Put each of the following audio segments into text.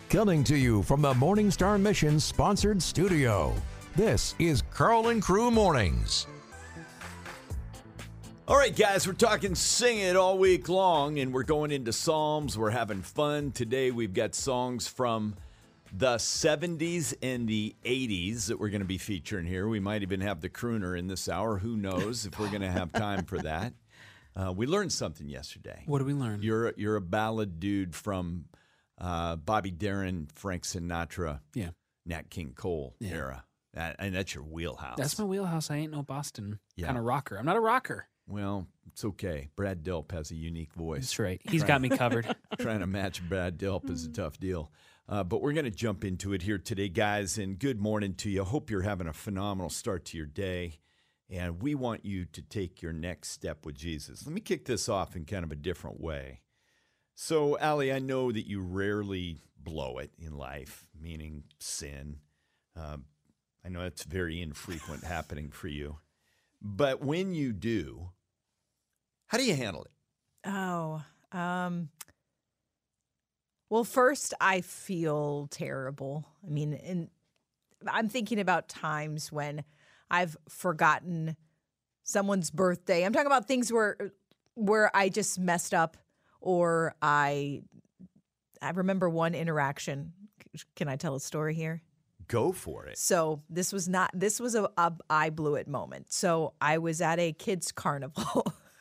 Coming to you from the Morning Star Mission sponsored studio, this is Carl and Crew Mornings. All right, guys, we're talking Sing It all week long, and we're going into Psalms. We're having fun. Today we've got songs from the 70s and the 80s that we're going to be featuring here. We might even have the crooner in this hour. Who knows if we're going to have time for that. We learned something yesterday. What did we learn? You're a ballad dude from Bobby Darin, Frank Sinatra, Nat King Cole era. And that's your wheelhouse. That's my wheelhouse. I ain't no Boston kind of rocker. I'm not a rocker. Well, it's okay. Brad Delp has a unique voice. That's right. He's got me covered. Trying to match Brad Delp is a tough deal. But we're going to jump into it here today, guys, and good morning to you. Hope you're having a phenomenal start to your day, and we want you to take your next step with Jesus. Let me kick this off in kind of a different way. So, Allie, I know that you rarely blow it in life, meaning sin. I know that's very infrequent happening for you. But when you do, how do you handle it? Well, first, I feel terrible. I mean, I'm thinking about times when I've forgotten someone's birthday. I'm talking about things where I just messed up, or I remember one interaction. Can I tell a story here? Go for it. So this was a I blew it moment. So I was at a kids' carnival.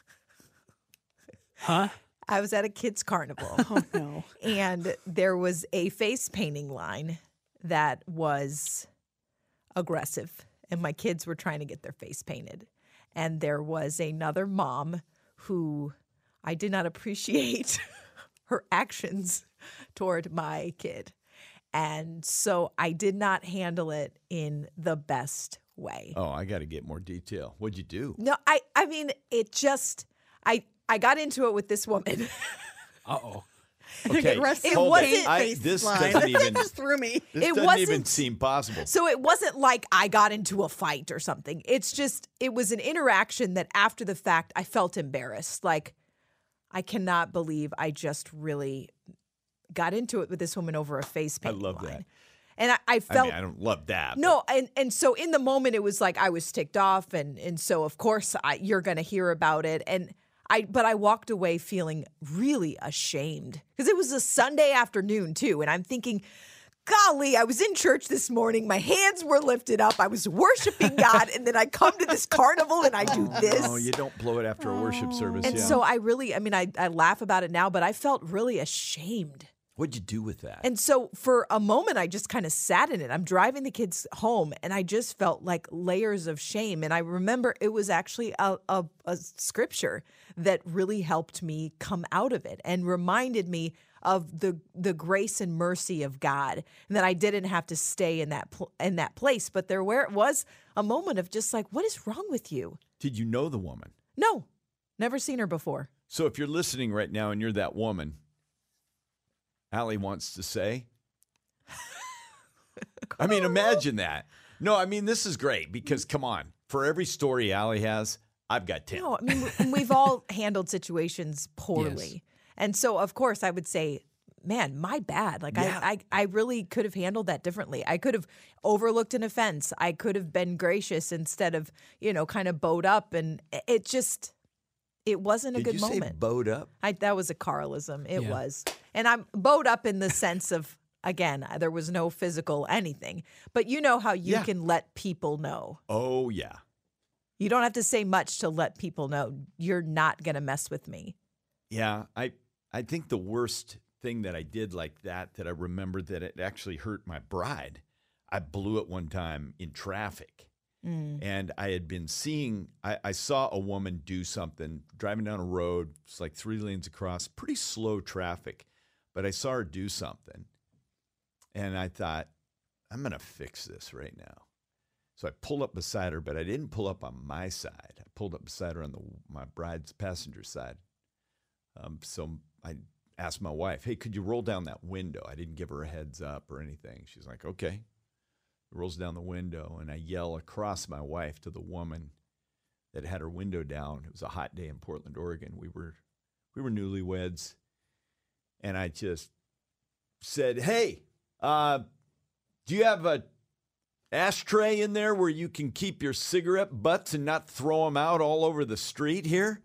Huh? I was at a kids' carnival. Oh, no. And there was a face painting line that was aggressive. And my kids were trying to get their face painted. And there was another mom who I did not appreciate her actions toward my kid. And so I did not handle it in the best way. Oh, I got to get more detail. What'd you do? No, I mean, it just, I got into it with this woman. Uh-oh. Okay, It wasn't this doesn't even just threw me. This doesn't even seem possible. So it wasn't like I got into a fight or something. It's just, it was an interaction that after the fact, I felt embarrassed. Like, I cannot believe I just really got into it with this woman over a face painting I love line. that. And I felt... I don't love that. No, and so in the moment, it was like I was ticked off. And so, of course, you're going to hear about it. But I walked away feeling really ashamed because it was a Sunday afternoon, too. And I'm thinking, golly, I was in church this morning. My hands were lifted up. I was worshiping God. And then I come to this carnival and I do this. No, you don't blow it after a worship service. And so I laugh about it now, but I felt really ashamed. What'd you do with that? And so for a moment, I just kind of sat in it. I'm driving the kids home, and I just felt like layers of shame. And I remember it was actually a scripture that really helped me come out of it and reminded me of the grace and mercy of God, and that I didn't have to stay in that place. But there was a moment of just like, what is wrong with you? Did you know the woman? No, never seen her before. So if you're listening right now and you're that woman, Allie wants to say, I mean, imagine that. No, I mean, this is great because, come on, for every story Allie has, I've got 10. No, I mean, we've all handled situations poorly. Yes. And so, of course, I would say, man, my bad. Like, yeah. I really could have handled that differently. I could have overlooked an offense. I could have been gracious instead of, kind of bowed up. And it wasn't a good moment. Did you say bowed up? That was a Carlism. It was. And I'm bowed up in the sense of, again, there was no physical anything. But you know how you can let people know. Oh, yeah. You don't have to say much to let people know you're not going to mess with me. Yeah, I think the worst thing that I did like that I remember that it actually hurt my bride. I blew it one time in traffic. And I had been seeing, I saw a woman do something, driving down a road. It's like 3 lanes across, pretty slow traffic. But I saw her do something. And I thought, I'm going to fix this right now. So I pulled up beside her, but I didn't pull up on my side. I pulled up beside her on my bride's passenger side. So I asked my wife, hey, could you roll down that window? I didn't give her a heads up or anything. She's like, okay. Rolls down the window, and I yell across my wife to the woman that had her window down. It was a hot day in Portland, Oregon. We were newlyweds, and I just said, hey, Do you have a ashtray in there where you can keep your cigarette butts and not throw them out all over the street here?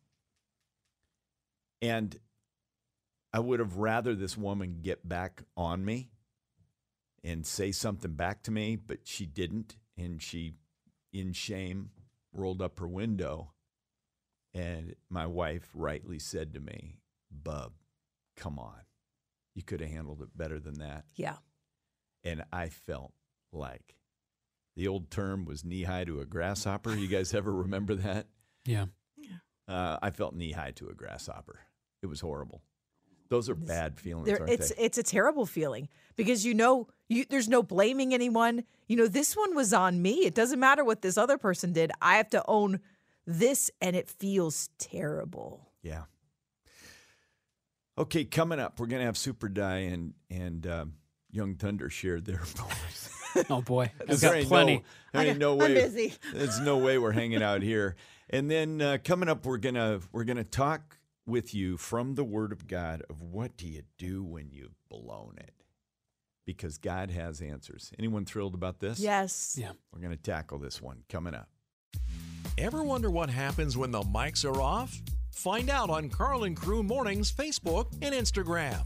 And I would have rather this woman get back on me and say something back to me, but she didn't. And she, in shame, rolled up her window. And my wife rightly said to me, "Bub, come on. You could have handled it better than that." Yeah. And I felt like the old term was knee-high to a grasshopper. You guys ever remember that? Yeah. I felt knee-high to a grasshopper. It was horrible. Those are bad feelings, aren't they? It's a terrible feeling because there's no blaming anyone. This one was on me. It doesn't matter what this other person did. I have to own this, and it feels terrible. Yeah. Okay, coming up, we're going to have Super Di and Young Thunder share their voice. Oh, boy. I've got plenty. There ain't no way. I'm busy. There's no way we're hanging out here. And then coming up, we're gonna talk with you from the Word of God of what do you do when you've blown it? Because God has answers. Anyone thrilled about this? Yes. Yeah. We're going to tackle this one coming up. Ever wonder what happens when the mics are off? Find out on Carl and Crew Mornings Facebook and Instagram.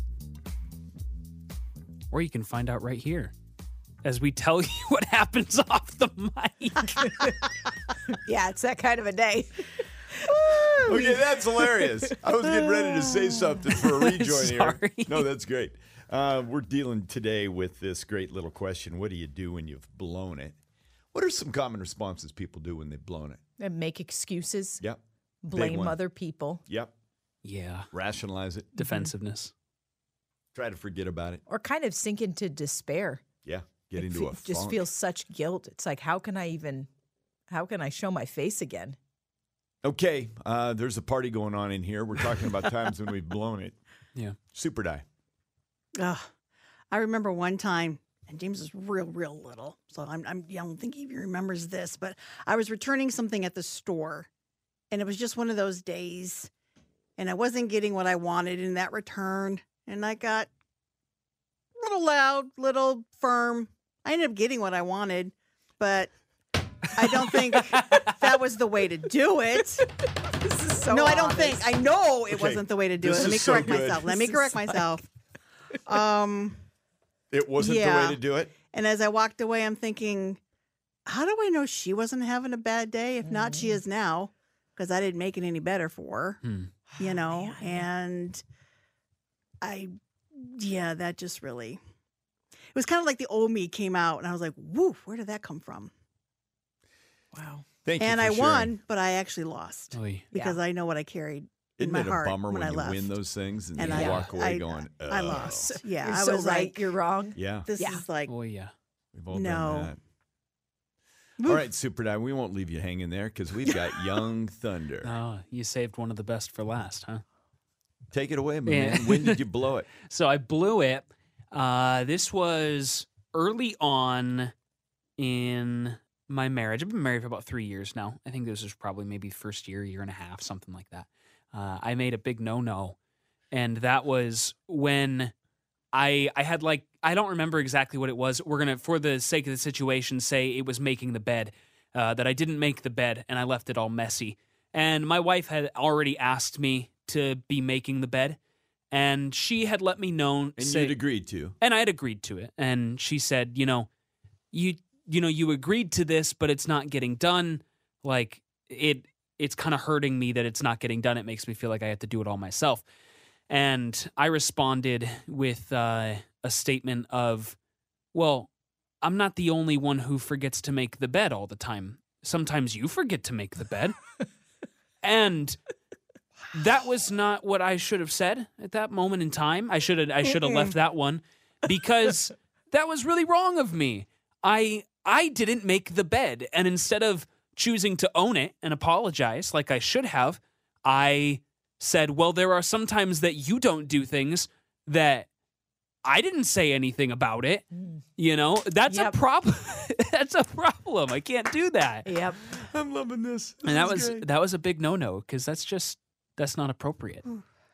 Or you can find out right here as we tell you what happens off the mic. Yeah, it's that kind of a day. Okay, that's hilarious. I was getting ready to say something for a rejoin here. Sorry. No, that's great. We're dealing today with this great little question. What do you do when you've blown it? What are some common responses people do when they've blown it? And make excuses. Yep. Big Blame one. other people. Yep. Yeah. Rationalize it. Defensiveness. Try to forget about it. Or kind of sink into despair. Yeah. Get into a just funk. feel such guilt. It's like, how can I show my face again? Okay, there's a party going on in here. We're talking about times when we've blown it. Yeah. Super Di. I remember one time, and James is real little, so I don't think he remembers this, but I was returning something at the store, and it was just one of those days, and I wasn't getting what I wanted in that return, and I got a little loud, little firm. I ended up getting what I wanted, but I don't think that was the way to do it. This is so No, I don't honest. think. I know it Okay, wasn't the way to do it. this Let me is so correct good. myself. Let me This correct is like- myself. It wasn't the Yeah. way to do it? And as I walked away, I'm thinking, how do I know she wasn't having a bad day? If not, she is now, because I didn't make it any better for her, you know? And that just really, it was kind of like the old me came out, and I was like, woo, where did that come from? Wow. Thank you And for I sharing. won, but I actually lost Oy. because I know what I carried Isn't in my it a heart bummer when I you left. win those things and And then you I walk away going, I "Oh." lost. Yeah, You're I so was right. like, You're wrong. Yeah, this Yeah. is like, Oh, yeah. we've all No. done that. All right, Super Di, we won't leave you hanging there because we've got Young Thunder. Oh, you saved one of the best for last, huh? Take it away, my Yeah. man. When did you blow it? So I blew it. This was early on in my marriage. I've been married for about 3 years now. I think this was probably maybe first year and a half, something like that. I made a big no-no. And that was when I had I don't remember exactly what it was. We're going to, for the sake of the situation, say it was making the bed, that I didn't make the bed and I left it all messy. And my wife had already asked me to be making the bed. And she had let me know. And you'd agreed to. And I had agreed to it. And she said, you agreed to this, but it's not getting done. Like it's kind of hurting me that it's not getting done. It makes me feel like I have to do it all myself. And I responded with a statement of, well, I'm not the only one who forgets to make the bed all the time. Sometimes you forget to make the bed. And that was not what I should have said at that moment in time. I should have left that one because that was really wrong of me. I didn't make the bed, and instead of choosing to own it and apologize like I should have, I said, well, there are some times that you don't do things that I didn't say anything about it. You know, that's Yep. a problem. That's a problem. I can't do that. Yep. I'm loving this. And that was a big no-no because that's not appropriate.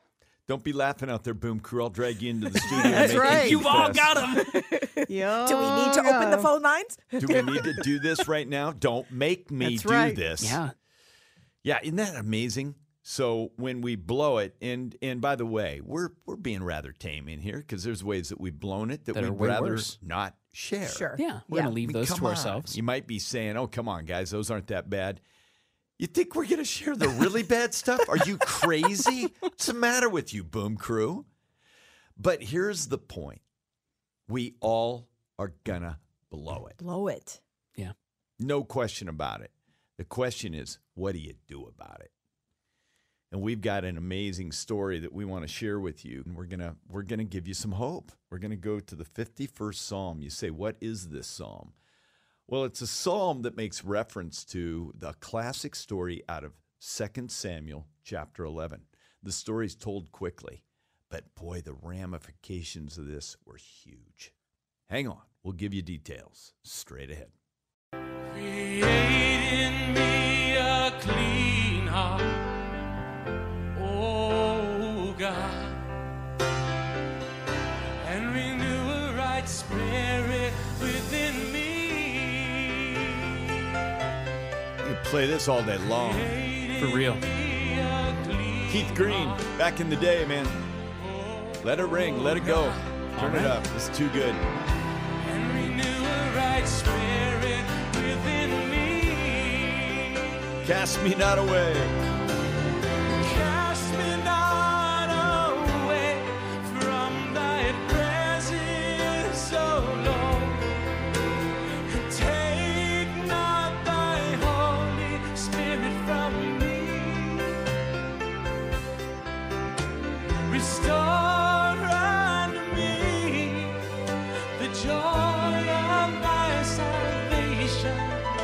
Don't be laughing out there, Boom Crew. I'll drag you into the studio. And That's make right. you You've all confess. got them. Do we need to open the phone lines? Do we need to do this right now? Don't make me That's do right. this. Yeah. Yeah, isn't that amazing? So when we blow it, and by the way, we're being rather tame in here because there's ways that we've blown it that That are we'd way rather worse. not share. Sure. Yeah. We're Yeah. going to leave I mean, those come to on. ourselves. You might be saying, oh, come on, guys, those aren't that bad. You think we're going to share the really bad stuff? Are you crazy? What's the matter with you, Boom Crew? But here's the point. We all are going to blow it. Blow it. No question about it. The question is, what do you do about it? And we've got an amazing story that we want to share with you. And we're gonna give you some hope. We're gonna go to the 51st Psalm. You say, what is this psalm? Well, it's a psalm that makes reference to the classic story out of 2 Samuel chapter 11. The story's told quickly, but boy, the ramifications of this were huge. Hang on, we'll give you details straight ahead. Create in me a clean heart, oh God, and renew a right spirit within me. You play this all day long. For real. Keith Green, back in the day, man. Let it ring, let it go. Turn it up. It's too good. And renew a right spirit within me. Cast me not away. Cast me not away from thy presence, O Lord. Take not thy Holy Spirit from me. Restore unto me the joy of thy salvation,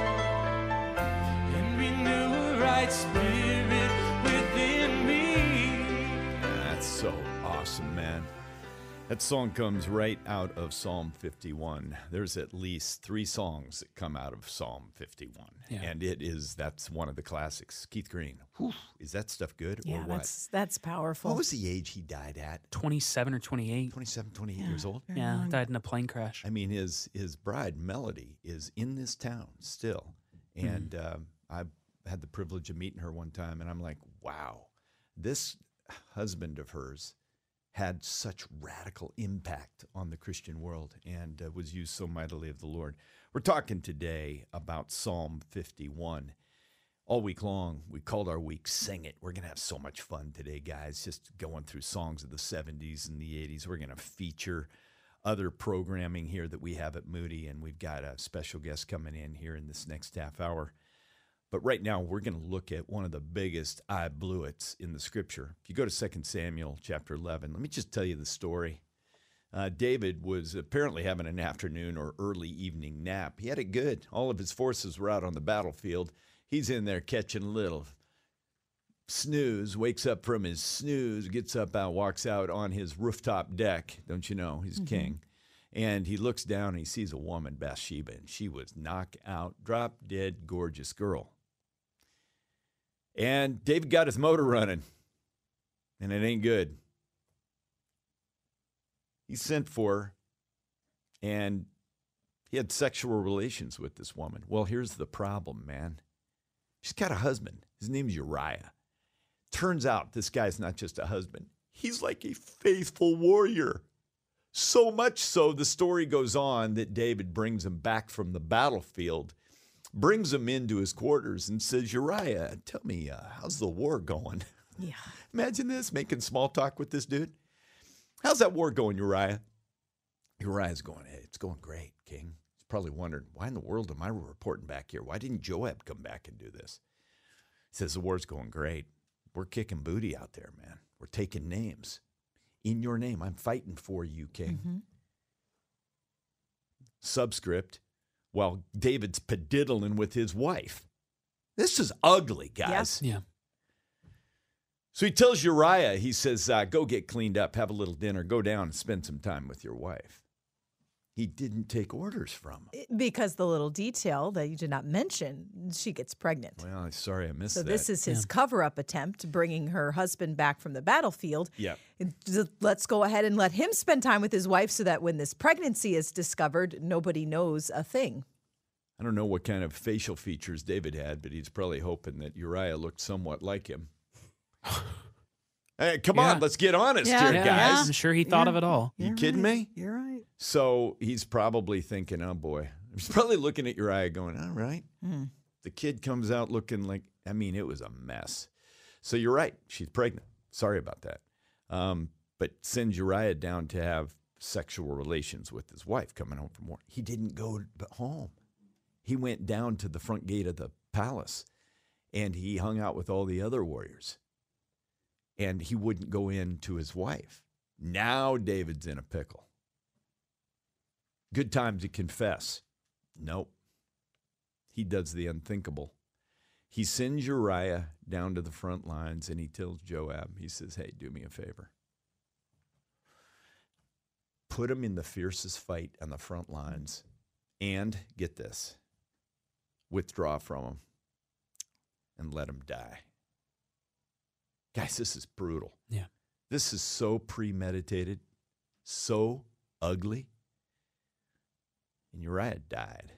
and renew a right spirit within me. That's so awesome, man. That song comes right out of Psalm 51. There's at least 3 songs that come out of Psalm 51. Yeah. And that's one of the classics. Keith Green. Whew, is that stuff good Yeah, or what? that's powerful. What was the age he died at? 27 or 28. 27, 28 years old? Yeah. Died in a plane crash. I mean, his bride, Melody, is in this town still. And I had the privilege of meeting her one time, and I'm like, wow, this husband of hers had such radical impact on the Christian world and was used so mightily of the Lord. We're talking today about Psalm 51. All week long, we called our week Sing It. We're going to have so much fun today, guys, just going through songs of the 70s and the 80s. We're going to feature other programming here that we have at Moody, and we've got a special guest coming in here in this next half hour. But right now, we're going to look at one of the biggest I blew it's in the Scripture. If you go to 2 Samuel chapter 11, let me just tell you the story. David was apparently having an afternoon or early evening nap. He had it good. All of his forces were out on the battlefield. He's in there catching a little snooze, wakes up from his snooze, gets up out, walks out on his rooftop deck. Don't you know, he's king. And he looks down and he sees a woman, Bathsheba, and she was knock out, drop dead, gorgeous girl. And David got his motor running, and it ain't good. He sent for her, and he had sexual relations with this woman. Well, here's the problem, man. She's got a husband. His name's Uriah. Turns out this guy's not just a husband. He's like a faithful warrior. So much so, the story goes on that David brings him back from the battlefield, brings him into his quarters and says, Uriah, tell me, how's the war going? Yeah. Imagine this, making small talk with this dude. How's that war going, Uriah? Uriah's going, hey, it's going great, King. He's probably wondering, why in the world am I reporting back here? Why didn't Joab come back and do this? He says, the war's going great. We're kicking booty out there, man. We're taking names. In your name, I'm fighting for you, King. Mm-hmm. Subscript, while David's pediddling with his wife. This is ugly, guys. Yeah. So he tells Uriah, he says, go get cleaned up, have a little dinner, go down and spend some time with your wife. He didn't take orders from him. Because the little detail that you did not mention, she gets pregnant. Well, I'm sorry I missed So that. this is his cover-up attempt, bringing her husband back from the battlefield. Yeah. Let's go ahead and let him spend time with his wife so that when this pregnancy is discovered, nobody knows a thing. I don't know what kind of facial features David had, but he's probably hoping that Uriah looked somewhat like him. Hey, come on, let's get honest here, Yeah, guys. I'm sure he thought of it all. You kidding me? You're right. So he's probably thinking, oh boy. He's probably looking at Uriah going, all right. The kid comes out looking like, I mean, it was a mess. So you're right. She's pregnant. Sorry about that. But sends Uriah down to have sexual relations with his wife coming home from work. He didn't go home. He went down to the front gate of the palace and he hung out with all the other warriors. And he wouldn't go in to his wife. Now David's in a pickle. Good time to confess. Nope. He does the unthinkable. He sends Uriah down to the front lines and he tells Joab, he says, hey, do me a favor. Put him in the fiercest fight on the front lines and, get this, withdraw from him and let him die. Guys, this is brutal. Yeah. This is so premeditated, so ugly. And Uriah died.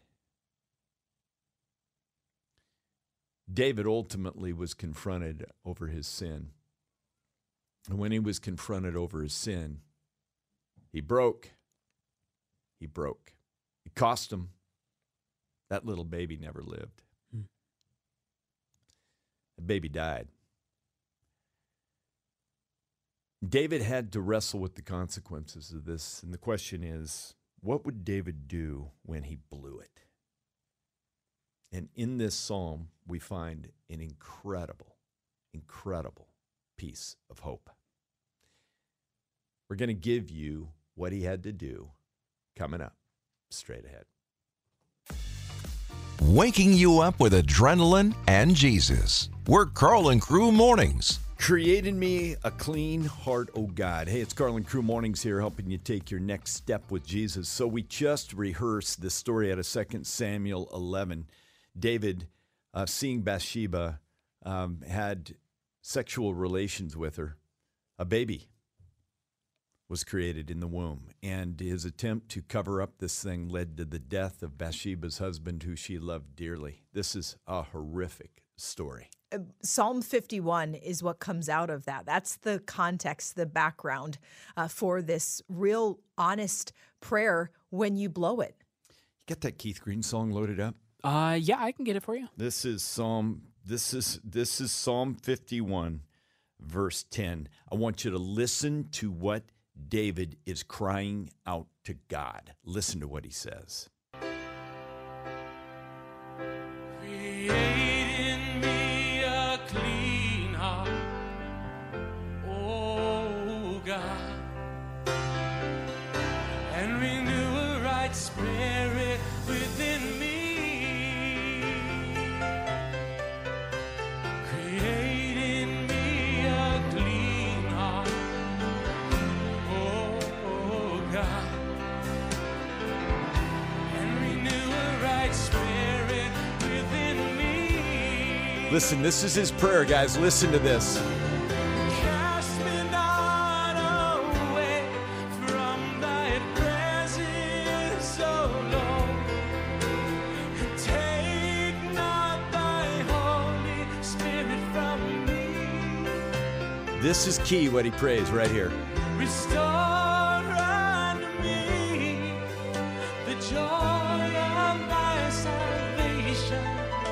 David ultimately was confronted over his sin. And when he was confronted over his sin, he broke. He broke. It cost him. That little baby never lived. The baby died. David had to wrestle with the consequences of this. And the question is, what would David do when he blew it? And in this psalm, we find an incredible, incredible piece of hope. We're going to give you what he had to do coming up straight ahead. Waking you up with adrenaline and Jesus. We're Carl and Crew Mornings. Create in me a clean heart, oh God. Hey, it's Carl and Crew Mornings here, helping you take your next step with Jesus. So we just rehearsed the story out of 2 Samuel 11. David, seeing Bathsheba, had sexual relations with her. A baby was created in the womb, and his attempt to cover up this thing led to the death of Bathsheba's husband, who she loved dearly. This is a horrific story. Psalm 51 is what comes out of that. That's the context, the background for this real honest prayer when you blow it. You got that Keith Green song loaded up? Yeah, I can get it for you. This is Psalm 51, verse 10. I want you to listen to what David is crying out to God. Listen to what he says. Create in me a clean heart, oh God, and renew a right spirit within me. Create in me a clean heart, oh God, and renew a right spirit within me. Listen, this is his prayer, guys. Listen to this. Cast me not away from thy presence, O Lord. Take not thy Holy Spirit from me. This is key, what he prays right here. Restore unto me the joy of thy salvation,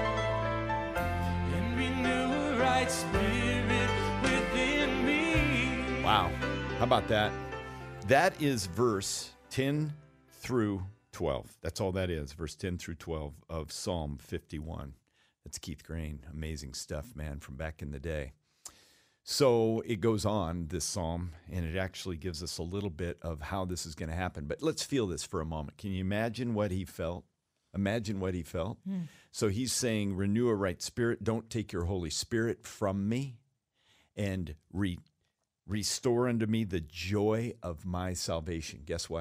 and renew a right spirit within me. Wow. How about that? That is verse 10 through 12. That's all that is, verse 10 through 12 of Psalm 51. That's Keith Green. Amazing stuff, man, from back in the day. So it goes on, this psalm, and it actually gives us a little bit of how this is going to happen. But let's feel this for a moment. Can you imagine what he felt? Imagine what he felt. So he's saying, renew a right spirit. Don't take your Holy Spirit from me, and restore unto me the joy of my salvation. Guess what?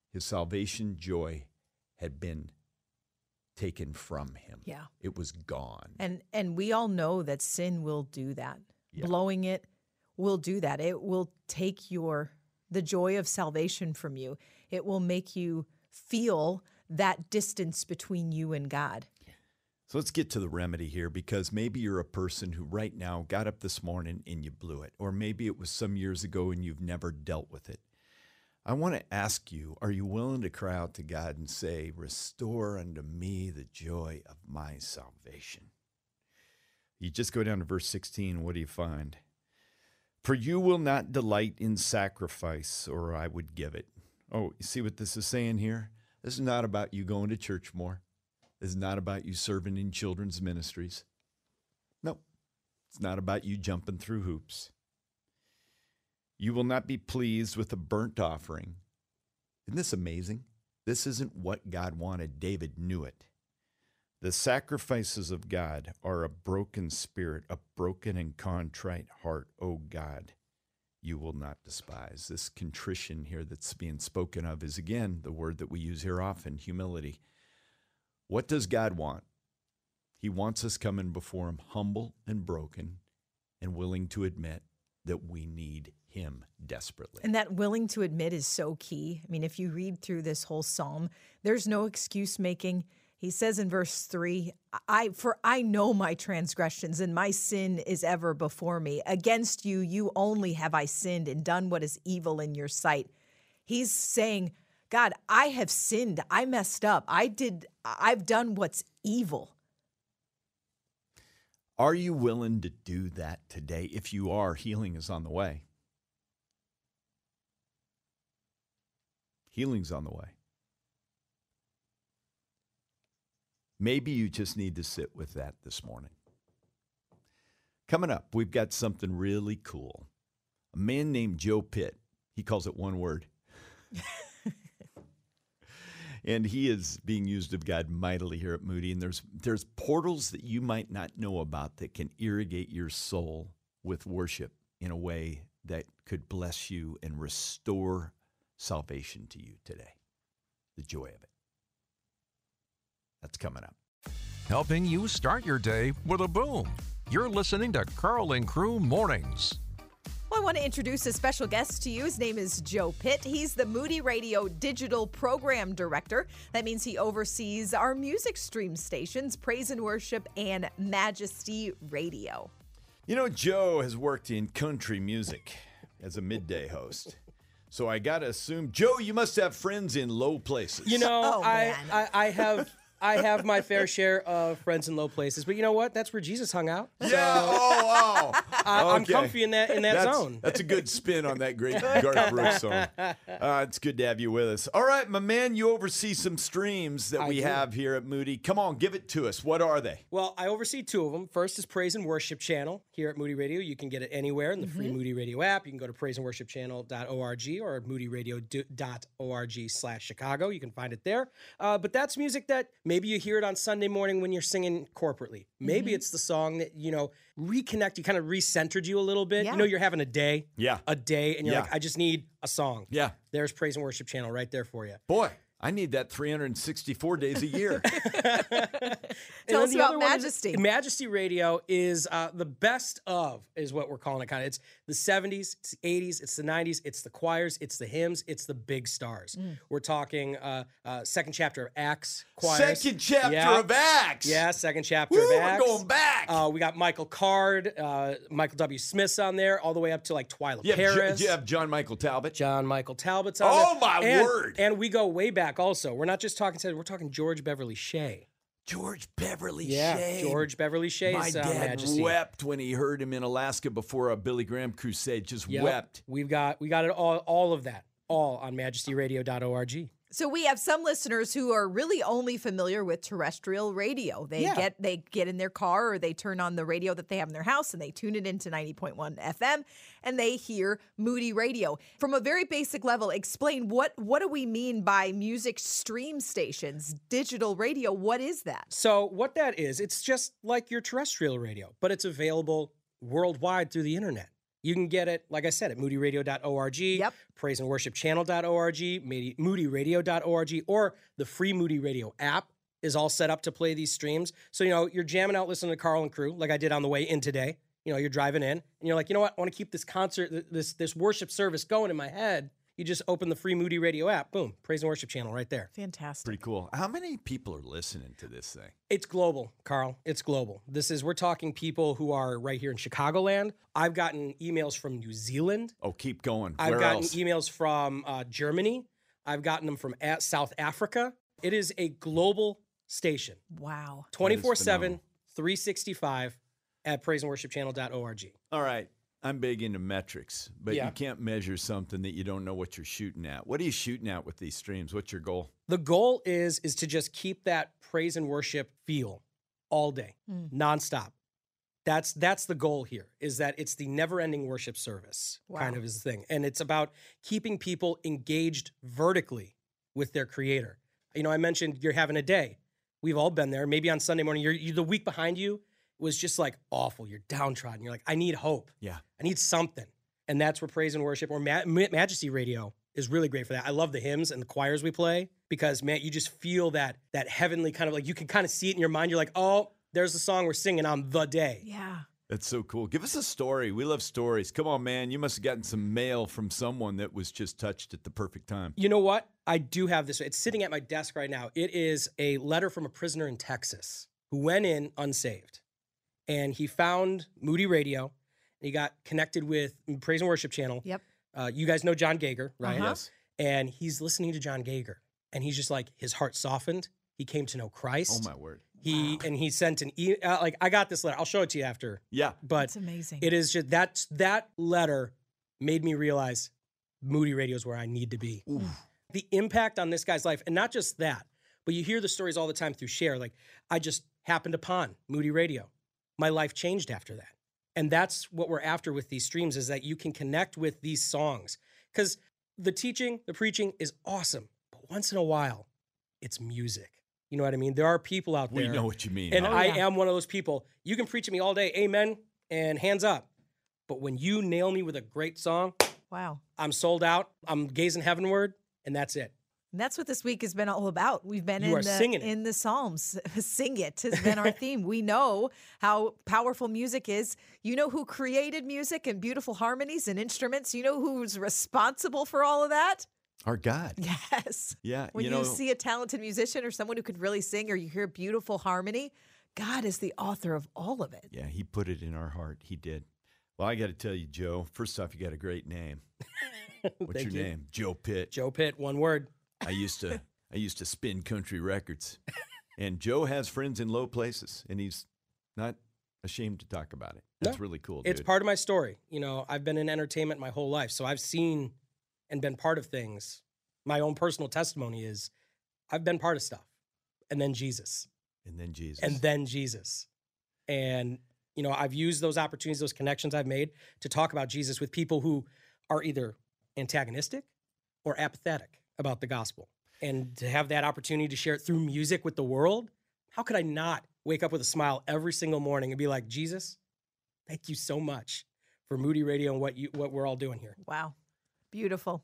His salvation joy had been taken from him. Yeah. It was gone. And we all know that sin will do that. Yeah. Blowing it will do that. It will take the joy of salvation from you. It will make you feel that distance between you and God. So let's get to the remedy here, because maybe you're a person who right now got up this morning and you blew it. Or maybe it was some years ago and you've never dealt with it. I want to ask you, are you willing to cry out to God and say, restore unto me the joy of my salvation? You just go down to verse 16. What do you find? For you will not delight in sacrifice, or I would give it. Oh, you see what this is saying here? This is not about you going to church more. This is not about you serving in children's ministries. Nope. It's not about you jumping through hoops. You will not be pleased with a burnt offering. Isn't this amazing? This isn't what God wanted. David knew it. The sacrifices of God are a broken spirit, a broken and contrite heart. Oh God, you will not despise. This contrition here that's being spoken of is, again, the word that we use here often, humility. What does God want? He wants us coming before him humble and broken and willing to admit that we need him desperately. And that willing to admit is so key. I mean, if you read through this whole psalm, there's no excuse making. He says in verse 3, I know my transgressions and my sin is ever before me. Against you, you only have I sinned and done what is evil in your sight. He's saying, God, I have sinned. I messed up. I've done what's evil. Are you willing to do that today? If you are, healing is on the way. Healing's on the way. Maybe you just need to sit with that this morning. Coming up, we've got something really cool. A man named Joe Pitt. He calls it one word. And he is being used of God mightily here at Moody. And there's portals that you might not know about that can irrigate your soul with worship in a way that could bless you and restore salvation to you today. The joy of it. That's coming up. Helping you start your day with a boom. You're listening to Carl and Crew Mornings. Well, I want to introduce a special guest to you. His name is Joe Pitt. He's the Moody Radio Digital Program Director. That means he oversees our music stream stations, Praise and Worship and Majesty Radio. You know, Joe has worked in country music as a midday host. So I got to assume, Joe, you must have friends in low places. You know, Oh, I have my fair share of friends in low places, but you know what? That's where Jesus hung out. Yeah. Oh, wow. I'm Okay. comfy in that zone. That's a good spin on that great Garth Brooks song. It's good to have you with us. All right, my man, you oversee some streams that we do. have here at Moody. Come on, give it to us. What are they? Well, I oversee two of them. First is Praise and Worship Channel here at Moody Radio. You can get it anywhere in the free Moody Radio app. You can go to praiseandworshipchannel.org or moodyradio.org/Chicago. You can find it there. But that's music that maybe you hear it on Sunday morning when you're singing corporately. Maybe it's the song that, reconnect you, kind of recentered you a little bit. Yeah. You know, you're having a day. Yeah. And you're Yeah. like, I just need a song. Yeah. There's Praise and Worship Channel right there for you. Boy, I need that 364 days a year. Tell us the about other one is- Majesty. Majesty Radio is the best of, is what we're calling it. Kind of, it's the 70s, it's the 80s, it's the 90s, it's the choirs, it's the hymns, it's the big stars. We're talking second chapter of Acts choirs. Second chapter Yeah. of Acts. Yeah, second chapter Woo, of we're Acts. going back. We got Michael Card, Michael W. Smith's on there, all the way up to like Twyla You Paris. have John Michael Talbot. John Michael Talbot's on Oh, there. my And- word. And we go way back also. We're not just talking, we're talking George Beverly Shea. George Beverly Yeah, Shea. George Beverly Shea's My dad Majesty. wept when he heard him in Alaska before a Billy Graham crusade. Just Yep. wept. We got it all of that, all on majestyradio.org. So we have some listeners who are really only familiar with terrestrial radio. They Yeah. get in their car or they turn on the radio that they have in their house and they tune it into 90.1 FM and they hear Moody Radio. From a very basic level, explain what do we mean by music stream stations, digital radio? What is that? So what that is, it's just like your terrestrial radio, but it's available worldwide through the internet. You can get it, like I said, at moodyradio.org, Yep. praiseandworshipchannel.org, moodyradio.org, or the free Moody Radio app is all set up to play these streams. So, you're jamming out listening to Carl and Crew, like I did on the way in today. You're driving in, and you're like, you know what? I want to keep this concert, this worship service going in my head. You just open the free Moody Radio app. Boom, Praise and Worship channel right there. Fantastic. Pretty cool. How many people are listening to this thing? It's global, Carl. It's global. We're talking people who are right here in Chicagoland. I've gotten emails from New Zealand. Oh, keep going. I've Where gotten else? emails from Germany. I've gotten them from South Africa. It is a global station. Wow. 24/7, phenomenal. 365 at praiseandworshipchannel.org. All right. I'm big into metrics, but Yeah. you can't measure something that you don't know what you're shooting at. What are you shooting at with these streams? What's your goal? The goal is to just keep that praise and worship feel all day, nonstop. That's the goal here, is that it's the never-ending worship service kind of is the thing. And it's about keeping people engaged vertically with their creator. I mentioned you're having a day. We've all been there. Maybe on Sunday morning, you're the week behind you was just like awful. You're downtrodden. You're like, I need hope. Yeah. I need something. And that's where praise and worship or Majesty Radio is really great for that. I love the hymns and the choirs we play because, man, you just feel that heavenly kind of like, you can kind of see it in your mind. You're like, oh, there's the song we're singing on the day. Yeah. That's so cool. Give us a story. We love stories. Come on, man. You must have gotten some mail from someone that was just touched at the perfect time. You know what? I do have this. It's sitting at my desk right now. It is a letter from a prisoner in Texas who went in unsaved. And he found Moody Radio, and he got connected with Praise and Worship Channel. Yep. You guys know John Gager, right? Uh-huh. Yes. And he's listening to John Gager, and he's just like, his heart softened. He came to know Christ. Oh, my word. He sent an like, I got this letter. I'll show it to you after. Yeah. But That's amazing. it is just that letter made me realize Moody Radio is where I need to be. Oof. The impact on this guy's life, and not just that, but you hear the stories all the time through Share. Like, I just happened upon Moody Radio. My life changed after that. And that's what we're after with these streams, is that you can connect with these songs. Because the teaching, the preaching is awesome. But once in a while, it's music. You know what I mean? There are people out there. We know what you mean. And huh? I am one of those people. You can preach at me all day, amen, and hands up. But when you nail me with a great song, Wow. I'm sold out. I'm gazing heavenward, and that's it. And that's what this week has been all about. We've been You are singing it. in the Psalms. Sing it has been our theme. We know how powerful music is. You know who created music and beautiful harmonies and instruments? You know who's responsible for all of that? Our God. Yes. Yeah. When you see a talented musician or someone who could really sing, or you hear beautiful harmony, God is the author of all of it. Yeah, he put it in our heart. He did. Well, I got to tell you, Joe, first off, you got a great name. What's Thank your you. name? Joe Pitt. Joe Pitt, one word. I used to spin country records. And Joe has friends in low places, and he's not ashamed to talk about it. That's No, really cool, It's dude. part of my story. I've been in entertainment my whole life, so I've seen and been part of things. My own personal testimony is I've been part of stuff. And then Jesus. And then Jesus. And then Jesus. And, I've used those opportunities, those connections I've made to talk about Jesus with people who are either antagonistic or apathetic about the gospel. And to have that opportunity to share it through music with the world, how could I not wake up with a smile every single morning and be like, Jesus, thank you so much for Moody Radio and what we're all doing here. Wow. Beautiful.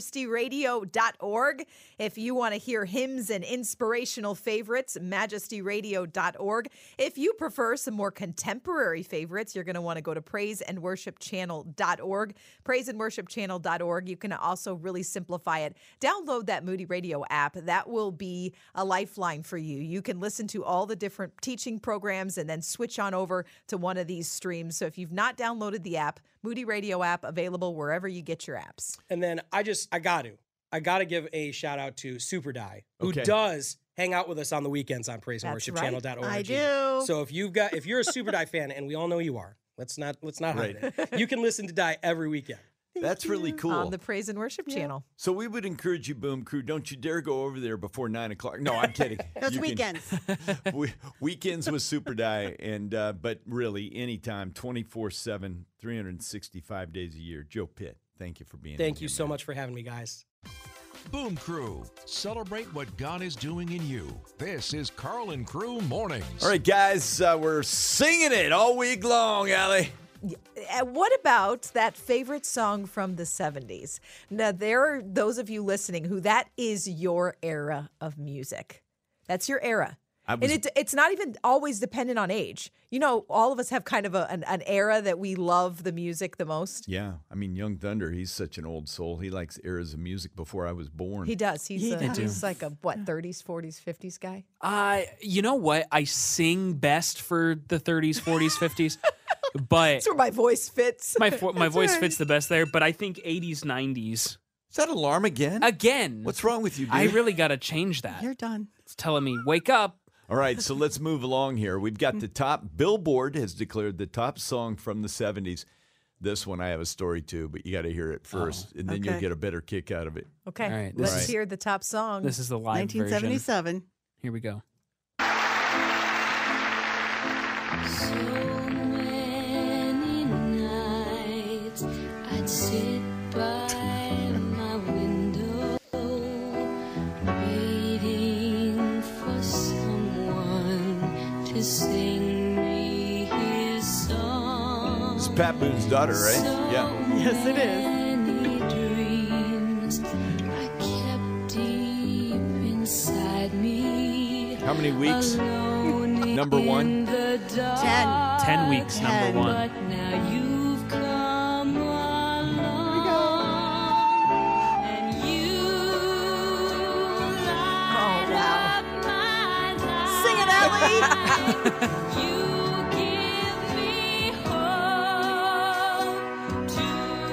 MajestyRadio.org. If you want to hear hymns and inspirational favorites, MajestyRadio.org. If you prefer some more contemporary favorites, you're going to want to go to PraiseAndWorshipChannel.org. PraiseAndWorshipChannel.org. You can also really simplify it. Download that Moody Radio app. That will be a lifeline for you. You can listen to all the different teaching programs and then switch on over to one of these streams. So if you've not downloaded the app, Moody Radio app, available wherever you get your apps. And then I got to give a shout out to Super Die, who Okay. does hang out with us on the weekends on PraiseAndWorshipChannel.org. I do. So if you're a Super Die fan, and we all know you are, let's not hide it. You can listen to Die every weekend. That's really cool. On the Praise and Worship channel. So we would encourage you, Boom Crew, don't you dare go over there before 9 o'clock. No, I'm kidding. Those You can- weekends. weekends with Super Die, and but really anytime, 24/7, 365 days a year. Joe Pitt, thank you for being Thank here, you so man. much for having me, guys. Boom Crew. Celebrate what God is doing in you. This is Carl and Crew Mornings. All right, guys, we're singing it all week long, Allie. What about that favorite song from the 70s? Now, there are those of you listening who that is your era of music. That's your era. And it's not even always dependent on age. You know, all of us have kind of an era that we love the music the most. Yeah. I mean, Young Thunder, he's such an old soul. He likes eras of music before I was born. He does. He's like a, 30s, 40s, 50s guy? You know what? I sing best for the 30s, 40s, 50s. But That's where my voice fits. my voice fits the best there. But I think 80s, 90s. Is that alarm again? Again. What's wrong with you, dude? I really got to change that. You're done. It's telling me, wake up. All right, so let's move along here. We've got the top. Billboard has declared the top song from the 70s. This one I have a story to, but you got to hear it first, and then you'll okay. get a better kick out of it. Okay, All right, let's this- hear the top song. This is the live version. 1977. Here we go. So many nights I'd sit by my window, waiting for someone to sing me his song. This is Pat Boone's daughter, right? Yeah. Yes, it is. Many dreams I kept deep inside me. How many weeks? Alone Number one? in the dark. 10 weeks, number 1. But now you've come along, and you light up my life. Sing it, Ellie. You give me hope to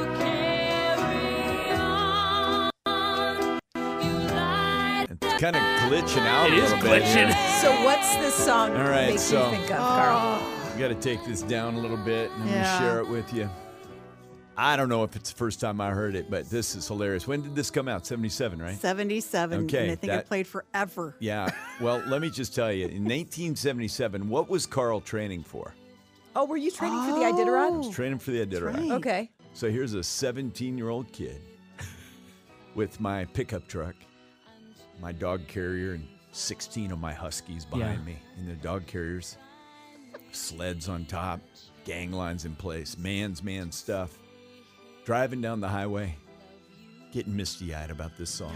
carry on. You light It's kind of glitching out It a is little bit here. glitching. So what's this song All right, make so- you think of, Carl? We got to take this down a little bit, and I'm going to Yeah. share it with you. I don't know if it's the first time I heard it, but this is hilarious. When did this come out? 77, right? 77. Okay, And I think that- it played forever. Yeah. Well, let me just tell you, in 1977, what was Carl training for? Oh, were you training for the Iditarod? Training for the Iditarod. right. Okay. So here's a 17-year-old kid with my pickup truck, my dog carrier, and 16 of my Huskies behind me in their dog carriers, sleds on top, gang lines in place, man's man stuff. Driving down the highway, getting misty-eyed about this song.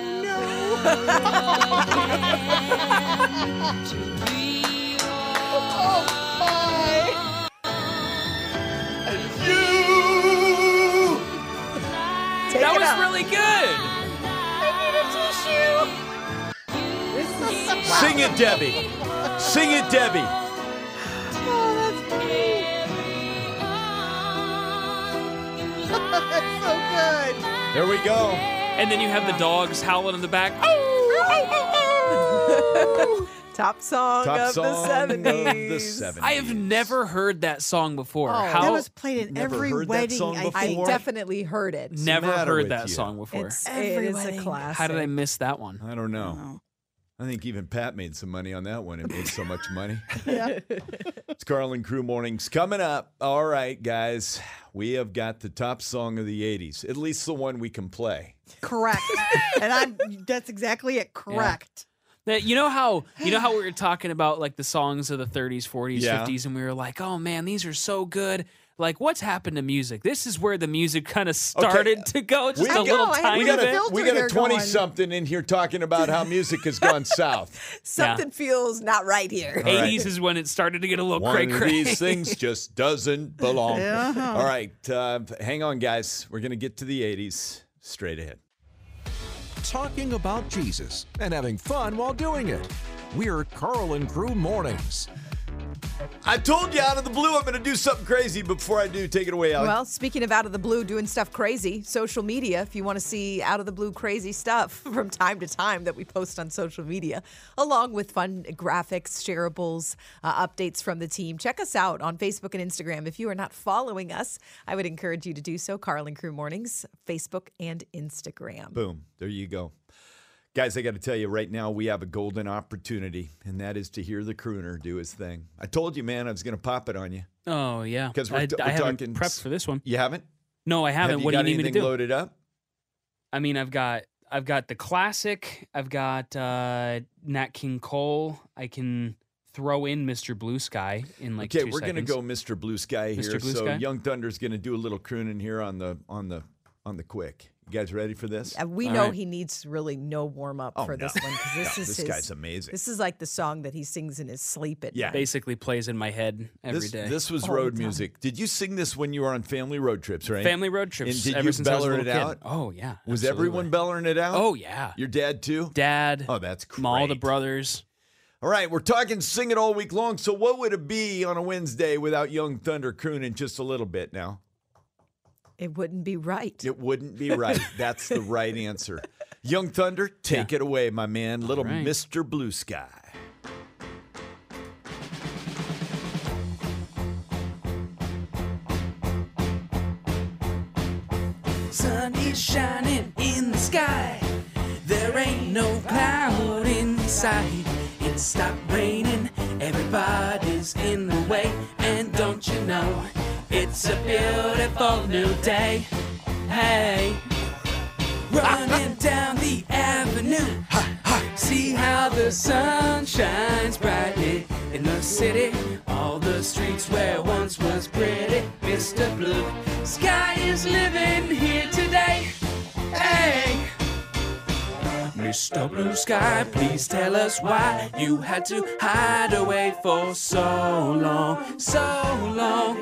Take That it was up. really good. Sing it, Debbie. Sing it, Debbie. That's so good. There we go. And then you have the dogs howling in the back. Top song Top of song the 70s. of the 70s. I have never heard that song before. That How? was played at Never every heard that wedding. song I before? I think. definitely heard it. Never matter heard with that you? song before. It Every is a wedding. classic. How did I miss that one? I don't know. Oh. I think even Pat made some money on that one. It made so much money. It's Carl and Crew Mornings coming up. All right, guys. We have got the top song of the 80s, at least the one we can play. Correct. And that's exactly it. Correct. You know how we were talking about like the songs of the 30s, 40s, Yeah. 50s, and we were like, oh man, these are so good. Like, what's happened to music? This is where the music kind of started to go. Just We a got- little I had tiny We got bit. a, we got a 20-something in here talking about how music has gone south. Something feels not right here. All right. 80s is when it started to get a little One cray of cray. these things just doesn't belong. Yeah. All right, hang on, guys. We're going to get to the 80s straight ahead. Talking about Jesus and having fun while doing it. We're Carl and Crew Mornings. I told you out of the blue I'm going to do something crazy. Before I do, take it away, Alex. Well, speaking of out of the blue doing stuff crazy, social media, if you want to see out of the blue crazy stuff from time to time that we post on social media, along with fun graphics, shareables, updates from the team, check us out on Facebook and Instagram. If you are not following us, I would encourage you to do so. Carl and Crew Mornings, Facebook and Instagram. Boom. There you go. Guys, I got to tell you right now, we have a golden opportunity, and that is to hear the crooner do his thing. I told you, man, I was going to pop it on you. Oh yeah, 'Cause I we're haven't talking- prepped for this one. You haven't? No, I haven't. Have you What do got you need me to anything do? loaded up? I mean, I've got the classic. I've got Nat King Cole. I can throw in Mr. Blue Sky in like 2 Okay, we're seconds. gonna go Mr. Blue Sky here. Mr. Blue so Sky? Young Thunder's gonna do a little crooning here on the quick. You guys ready for this? We All know right. he needs really no warm up for this one because this No, is this guy's amazing. This is like the song that he sings in his sleep at night. Basically plays in my head every day. This was All the road time. music. Did you sing this when you were on family road trips, right? Family road trips. And did ever you since I was a beller little it kid. out? Oh yeah. Was absolutely. everyone bellering it out? Oh yeah. Your dad too? Dad. Oh, that's great. All the brothers. All right, we're talking Sing It All week long. So what would it be on a Wednesday without Young Thunder crooning just a little bit now? It wouldn't be right. It wouldn't be right. That's the right answer. Young Thunder, take it away, my man. Little right. Mr. Blue Sky. Sun is shining in the sky. There ain't no cloud in sight. It stopped raining. Everybody's in the way. And don't you know, it's a beautiful new day. Hey, running down the avenue. See how the sun shines brightly in the city. All the streets where once was pretty. Mr. Blue Sky is living here today. Hey, Mr. Blue Sky, please tell us why you had to hide away for so long, so long.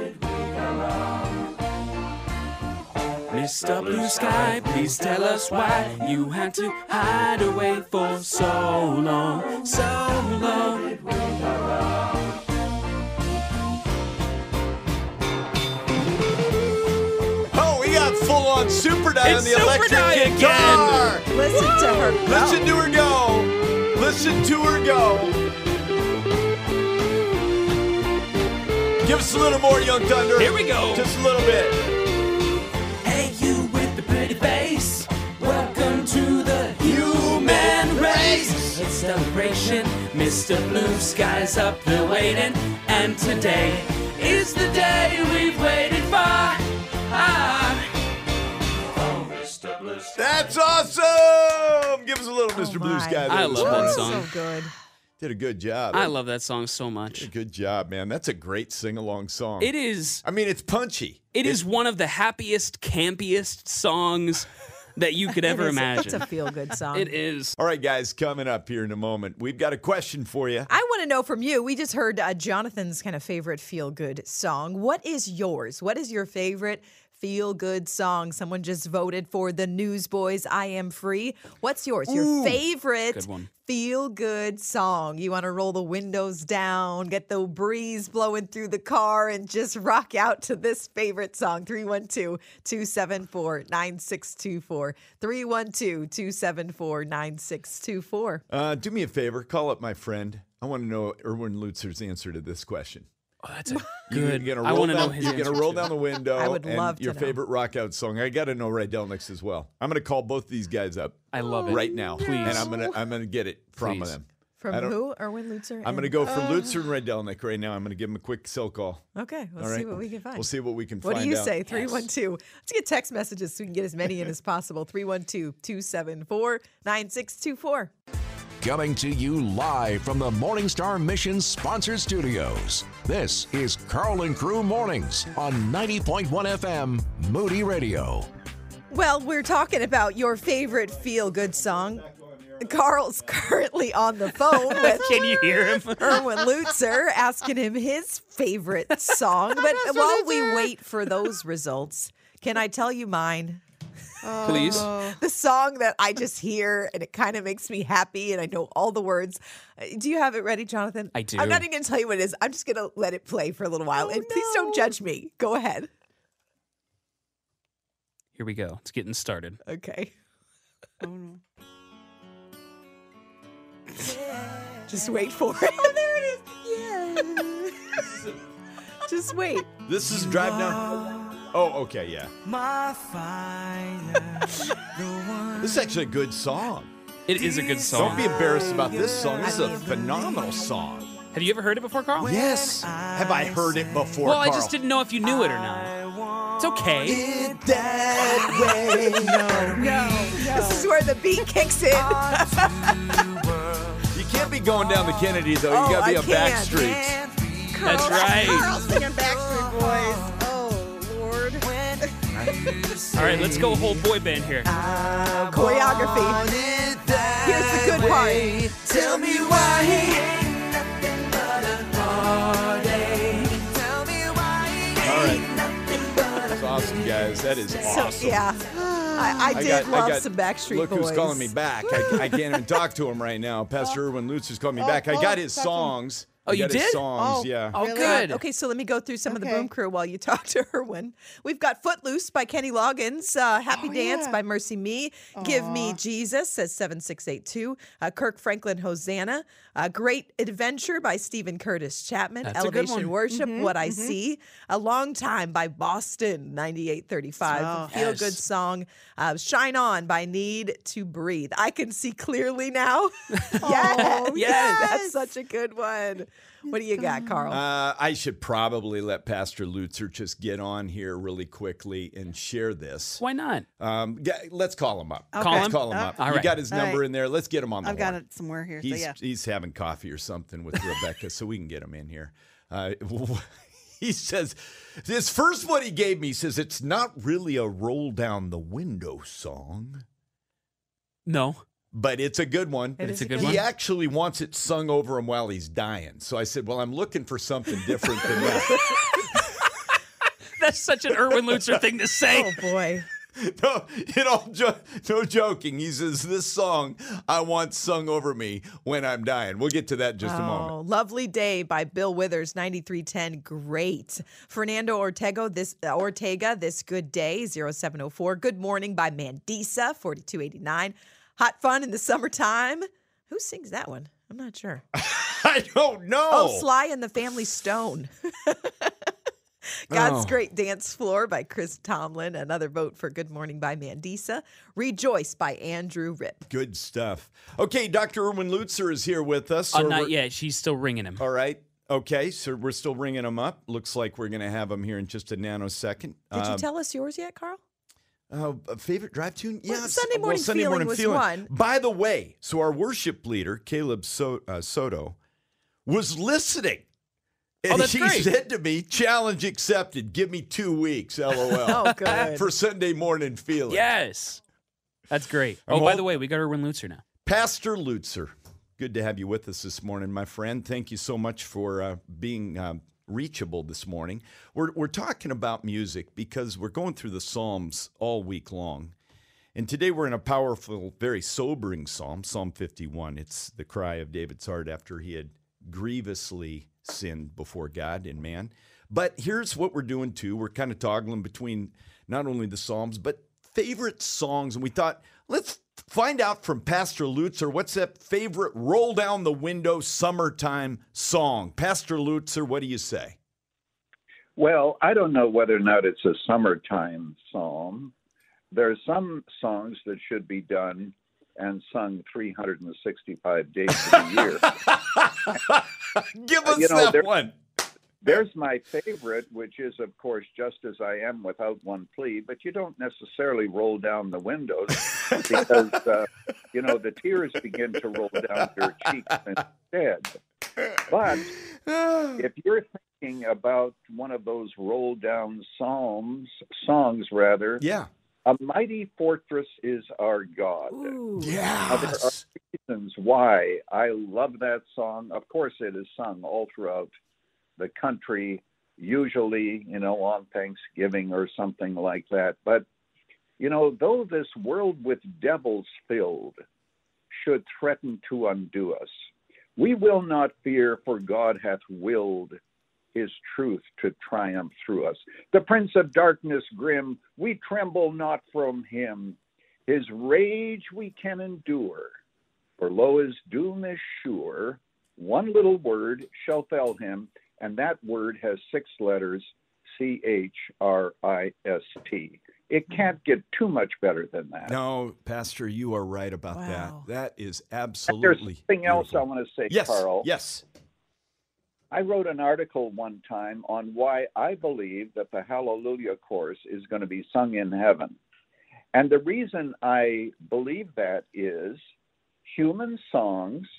Mr. Blue Sky, please tell us why you had to hide away for so long, so long. Oh, we got full-on Super Die on It's the Super electric Die guitar. Listen to her go. Listen to her go. Listen to her go. Give us a little more, Young Thunder. Here we go. Just a little bit. Hey, you with the pretty face, welcome to the human race. It's celebration, Mr. Blue Sky's up there waiting, and today is the day we've waited for. That's awesome. Give us a little Mr. Blue my. Sky there I this love that morning. song. So good. Did a good job. I love that song so much. Good job, man. That's a great sing-along song. It is. I mean, it's punchy. It is one of the happiest, campiest songs that you could ever imagine. It's a feel-good song. It is. All right, guys, coming up here in a moment, we've got a question for you. I want to know from you. We just heard Jonathan's kind of favorite feel-good song. What is yours? What is your favorite feel-good song? Someone just voted for the Newsboys' I Am Free. What's yours? Your favorite Good one. feel-good song. You want to roll the windows down, get the breeze blowing through the car, and just rock out to this favorite song. 312-274-9624. 312-274-9624. Do me a favor. Call up my friend. I want to know Erwin Lutzer's answer to this question. Oh, that's a good. You're gonna I roll want to know down- his You're answer going to roll too. down the window. I would and love to your know. favorite rock out song. I got to know Rydelnick's as well. I'm going to call both these guys up I love it. right now. Please. And I'm going to get it from Please. them. From I don't- who? Erwin Lutzer? I'm going to go for Lutzer and Rydelnick right now. I'm going to give them a quick cell call. Okay, we'll All see right? what we can find. We'll see what we can What find do you out. say? 312. Let's get text messages so we can get as many in as possible. 312-274-9624. Coming to you live from the Morningstar Mission sponsored studios. This is Carl and Crew Mornings on 90.1 FM Moody Radio. Well, we're talking about your favorite feel-good song. Carl's currently on the phone with Can you hear him? Erwin Lutzer asking him his favorite song. But while we wait for those results, can I tell you mine? Please. The song that I just hear and it kind of makes me happy and I know all the words. Do you have it ready, Jonathan? I do. I'm not even going to tell you what it is. I'm just going to let it play for a little while. And please don't judge me. Go ahead. Here we go. It's getting started. Okay. Just wait for it. Oh, there it is. Yeah. Just wait. This is Drive Down. Oh, okay, yeah. My fire, the one. This is actually a good song. It is a good Don't song. be embarrassed about this song. This is a phenomenal song. Have you ever heard it before, Carl? Yes. Have I heard it before, Well, I Carl? just didn't know if you knew it or not. It's okay. It that way, no. This is where the beat kicks in. You can't be going down the Kennedy, though. You got to be I on can't, Backstreet. man. That's right. Carl singing Backstreet Boys. Oh, Lord. All right, let's go whole boy band here. Choreography. Here's the good part. Tell me why he ain't nothing but a heartache. Tell me why he All right. ain't nothing but a That's awesome, guys. That is awesome. So, yeah. I did love some Backstreet Look Boys. who's calling me back. I can't even talk to him right now. Pastor Erwin Lutzer's calling me back. I got his songs. Oh, you I got his did? songs, yeah. Oh, Really? good. Okay, so let me go through some of the Okay. Boom Crew while you talk to Erwin. We've got Footloose by Kenny Loggins, Happy Dance yeah. by Mercy Me, Give Me Jesus, says 7682, Kirk Franklin, Hosanna, Great Adventure by Stephen Curtis Chapman, That's a good Elevation one. Worship, What I See, A Long Time by Boston, 9835, Oh. Feel Good Song, Shine On by Need to Breathe. I can see clearly now. yes, yes. that's such a good one. What do you got, Carl? I should probably let Pastor Lutzer just get on here really quickly and share this. Why not? Let's call him up. Call Let's him? call him up. All You right. got his All number right. in there. Let's get him on the I've got horn. it somewhere here. So He's, yeah. he's having coffee or something with Rebecca, so we can get him in here. He says, this first one he gave me says, it's not really a roll down the window song, No. but it's a good one. It It's is a good He one. actually wants it sung over him while he's dying. So I said, well, I'm looking for something different than that. That's such an Erwin Lutzer thing to say. Oh, boy. No, no joking. He says, this song I want sung over me when I'm dying. We'll get to that in just a moment. Lovely Day by Bill Withers, 9310. Great. Fernando Ortega, This Good Day, 0704. Good Morning by Mandisa, 4289. Hot Fun in the Summertime. Who sings that one? I'm not sure. I don't know. Oh, Sly and the Family Stone. God's Oh. Great Dance Floor by Chris Tomlin. Another vote for Good Morning by Mandisa. Rejoice by Andrew Rip. Good stuff. Okay, Dr. Erwin Lutzer is here with us. So Not we're- yet. She's still ringing him. All right. Okay, so we're still ringing him up. Looks like we're going to have him here in just a nanosecond. Did you tell us yours yet, Carl? A favorite drive tune? Well, Yes. Sunday Morning Feeling was one. By the way, so our worship leader, Caleb Soto, was listening. And Oh, that's he great. said to me, challenge accepted. Give me 2 weeks, LOL. Oh, good. For Sunday Morning Feeling. Yes. That's great. I'm Oh, by all- the way, we got Erwin Lutzer now. Pastor Lutzer, good to have you with us this morning, my friend. Thank you so much for being reachable this morning. We're talking about music because we're going through the Psalms all week long. And today we're in a powerful, very sobering psalm, Psalm 51. It's the cry of David's heart after he had grievously sinned before God and man. But here's what we're doing too. We're kind of toggling between not only the Psalms, but favorite songs. And we thought, let's find out from Pastor Lutzer, what's that favorite roll down the window summertime song? Pastor Lutzer, what do you say? Well, I don't know whether or not it's a summertime psalm. There are some songs that should be done and sung 365 days of the year. Give us You know, that there- one. There's my favorite, which is, of course, Just As I Am Without One Plea, but you don't necessarily roll down the windows because, the tears begin to roll down your cheeks instead. But if you're thinking about one of those roll down songs, Yeah. A Mighty Fortress is Our God. Ooh. Now, there are reasons why I love that song. Of course, it is sung all throughout the country, usually, on Thanksgiving or something like that. But, though this world with devils filled should threaten to undo us, we will not fear, for God hath willed his truth to triumph through us. The Prince of Darkness grim, we tremble not from him. His rage we can endure, for lo, his doom is sure. One little word shall fell him, and that word has 6 letters, CHRIST. It can't get too much better than that. No, Pastor, you are right about Wow. that. That is And absolutely there's something else I beautiful. want to say, Yes, Carl. yes. I wrote an article one time on why I believe that the Hallelujah Chorus is going to be sung in heaven. And the reason I believe that is human songs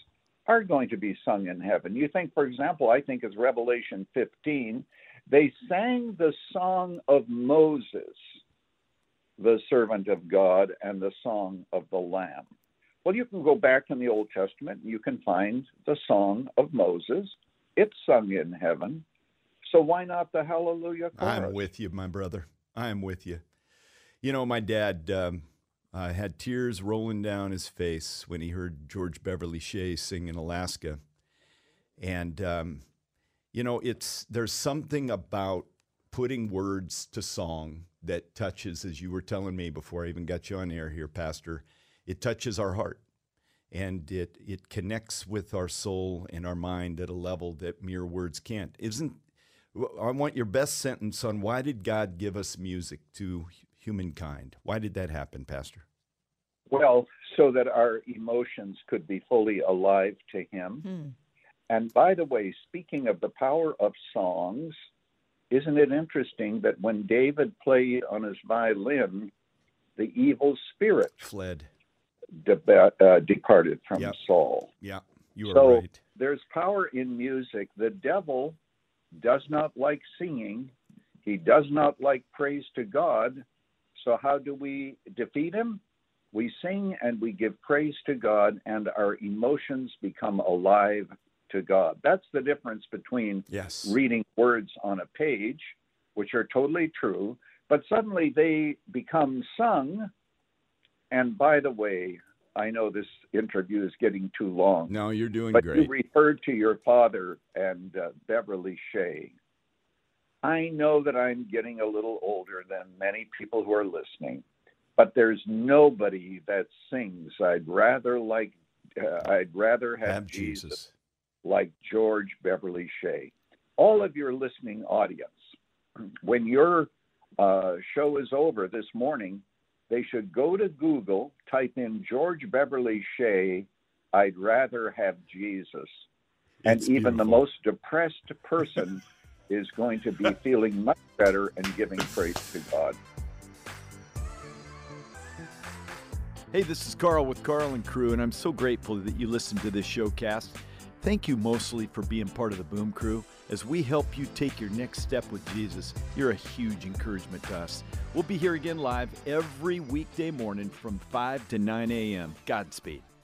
are going to be sung in heaven. You think, for example, I think it's Revelation 15, they sang the song of Moses, the servant of God, and the song of the Lamb. Well, you can go back in the Old Testament and you can find the song of Moses. It's sung in heaven. So why not the Hallelujah chorus? I'm with you, my brother. I am with you. You know, my dad had tears rolling down his face when he heard George Beverly Shea sing in Alaska. And, you know, there's something about putting words to song that touches, as you were telling me before I even got you on air here, Pastor, it touches our heart. And it connects with our soul and our mind at a level that mere words can't. I want your best sentence on why did God give us music to humankind? Why did that happen, Pastor? Well, so that our emotions could be fully alive to Him. And by the way, speaking of the power of songs, isn't it interesting that when David played on his violin, the evil spirit fled, departed from Saul? Yeah, you are right. So there's power in music. The devil does not like singing. He does not like praise to God. So how do we defeat him? We sing and we give praise to God, and our emotions become alive to God. That's the difference between reading words on a page, which are totally true, but suddenly they become sung. And by the way, I know this interview is getting too long. No, you're doing great. But you referred to your father and Beverly Shea. I know that I'm getting a little older than many people who are listening, but there's nobody that sings I'd rather have Jesus like George Beverly Shea. All of your listening audience, when your show is over this morning, they should go to Google, type in George Beverly Shea, I'd rather have Jesus. And even the most depressed person is going to be feeling much better and giving praise to God. Hey, this is Carl with Carl and Crew, and I'm so grateful that you listened to this showcast. Thank you mostly for being part of the Boom Crew. As we help you take your next step with Jesus, you're a huge encouragement to us. We'll be here again live every weekday morning from 5 to 9 a.m. Godspeed.